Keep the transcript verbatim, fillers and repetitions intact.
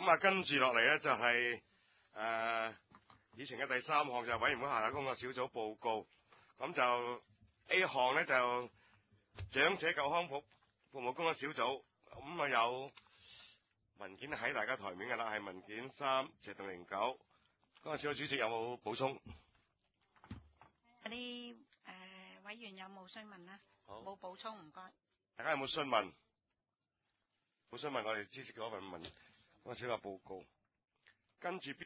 咁啊，跟住落嚟咧就係誒議程嘅第三項就係委員會下達工作小組報告。咁就 A 項咧就長者救康服服務工作小組，咁啊有文件喺大家台面嘅啦，係文件三謝動零九。工作小組主席有冇補充？ 嗰啲誒委員有冇詢問啊？冇補充，唔該。 大家有冇詢問？冇詢問，我哋支持嗰份文嗰個小組報告。跟住